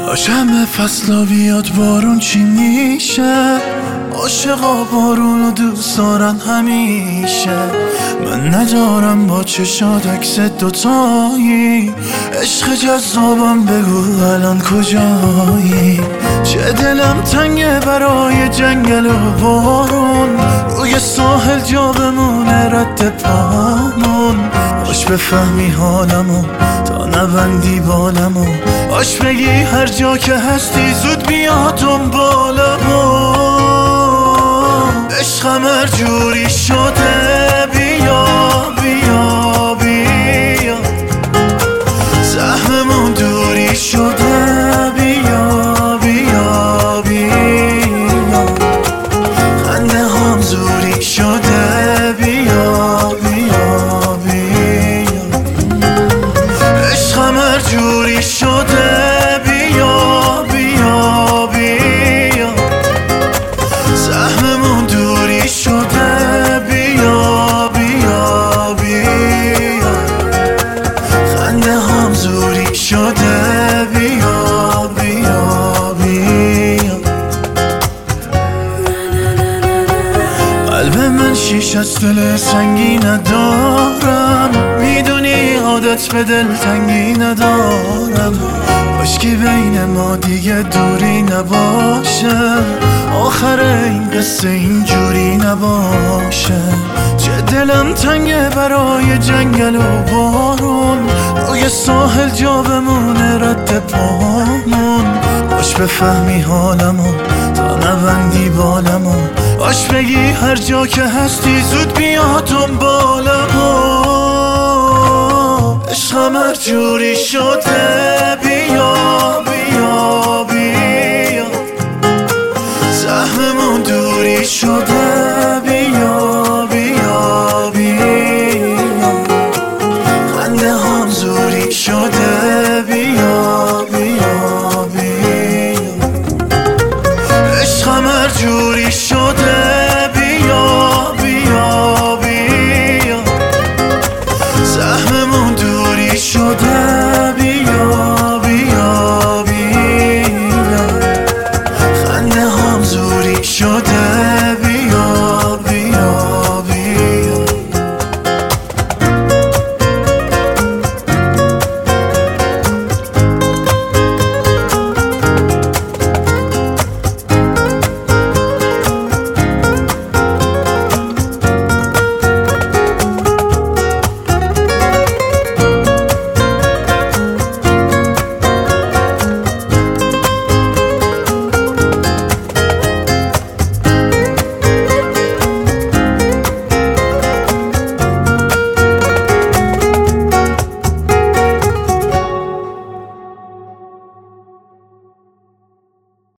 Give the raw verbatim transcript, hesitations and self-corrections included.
همه فصلا بیاد بارون چی میشه؟ عاشقا بارونو دوست دارن همیشه. من ندارم با چشات عکس دوتایی، عشق جذابم بگو الان کجایی؟ چه دلم تنگه برای جنگل و بارون، روی ساحل جا بمونه رد پامون. باش بفهمی حالمو تا نبندی بالمو، باش بگی هر جا که هستی زود بیا دنبالمو. عشقم هر جوری شده بیا بیا بیا، سهممون دوری شده بیا بیا بیا، خنده هم زوری شده بیا بیا بیا. عشقم هر جوری شده بیا بیا بیا، سهممون دوری شده بیا بیا بیا، خنده هم زوری شده بیا بیا بیا. قلب من شیش از دل سنگی ندارم، میدونی عادت به دل تنگی ندارم. باش که بین ما دیگه دوری نباشه، آخر این قصه اینجوری نباشه. چه دلم تنگه برای جنگل و بارون، روی ساحل جا بمونه رد پامون. باش بفهمی حالمو تا نبندی بالمو، باش بگی هر جا که هستی زود بیا دنبالمو. عشقم هر جوری شده